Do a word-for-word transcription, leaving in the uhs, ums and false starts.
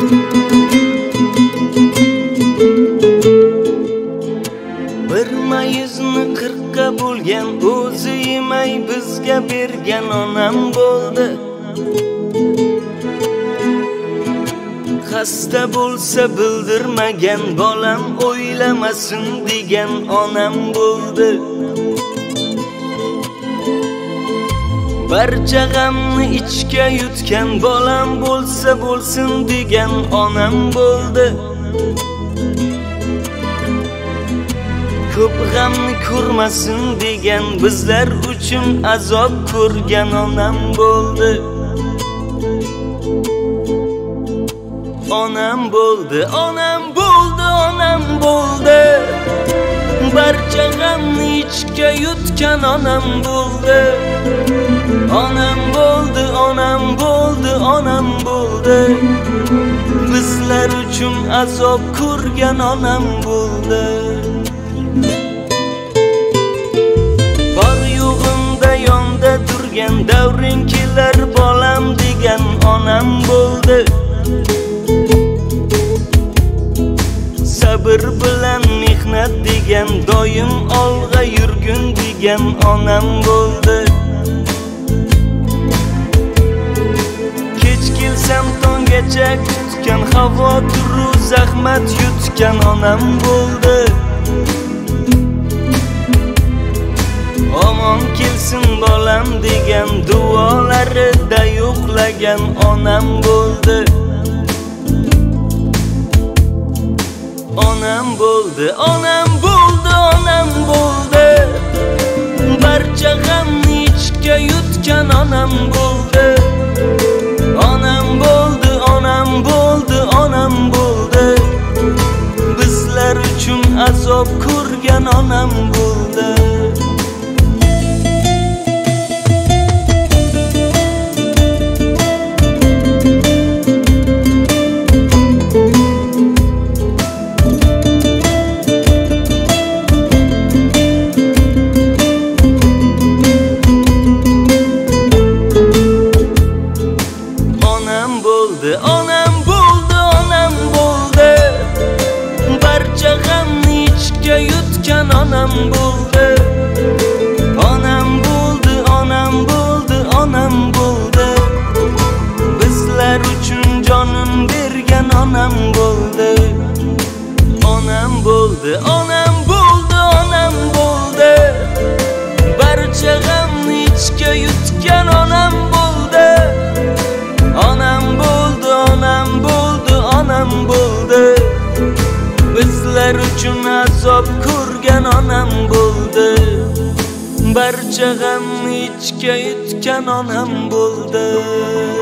Bir mayuzni qirqqa bo'lgan, o'zi yemay bizga bergan onam bo'ldi. Xasta bo'lsa bildirmagan, bolam o'ylamasin degan onam bo'ldi. Barcha g'amni ichga yutgan, bolam bo'lsa bo'lsin degan onam bo'ldi. Ko'p g'amni ko'rmasin degan, bizlar uchun azob ko'rgan onam bo'ldi. Onam bo'ldi, onam bo'ldi, onam bo'ldi. Barcha g'amni ichga yutgan onam bo'ldi. Onam bo'ldi, onam bo'ldi, onam bo'ldi. Bizlar uchun azob ko'rgan onam bo'ldi. Bor yo'g'imda yonda turgan, davring kelar bolam degan onam bo'ldi. Sabr bilan mehnat degan, doim olg'a yurgin degan onam bo'ldi. Kech kelsam tonggacha kutgan, xavotir u zahmat yutgan onam bo'ldi. Omon kelsin bolam degan, duolarida yo'qlagan onam bo'ldi. Onam bo'ldi, onam bo'ldi, onam bo'ldi. Barcha g'amni ichga yutgan onam bo'ldi. Onam bo'ldi, onam bo'ldi, onam bo'ldi. Bizlar uchun azob ko'rgan onam bo'ldi. Onam bo'ldi, onam bo'ldi, onam bo'ldi. Barcha g'amni ichga yutgan onam bo'ldi. Onam bo'ldi, onam bo'ldi, onam bo'ldi. Bizlar uchun jonin bergan onam bo'ldi. Onam bo'ldi, onam bo'ldi, onam bo'ldi. Barcha g'amni ichga yutgan onam bo'ldi. Onam bo'ldi, onam bo'ldi, onam bo'ldi. Bizlar uchun azob ko'rgan onam bo'ldi. Barcha g'amni ichga yutgan onam bo'ldi.